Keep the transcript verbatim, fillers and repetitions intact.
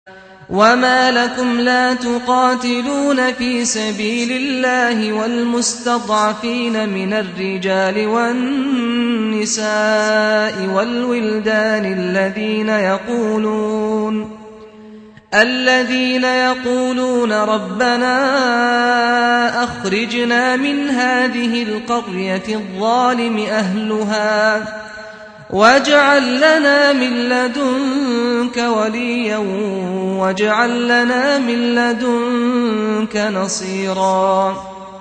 وما لكم لا تقاتلون في سبيل الله والمستضعفين من الرجال والنساء والولدان الذين يقولون الذين يقولون ربنا أخرجنا من هذه القرية الظالم أهلها واجعل لنا من لدنك وليا واجعل لنا من لدنك نصيرا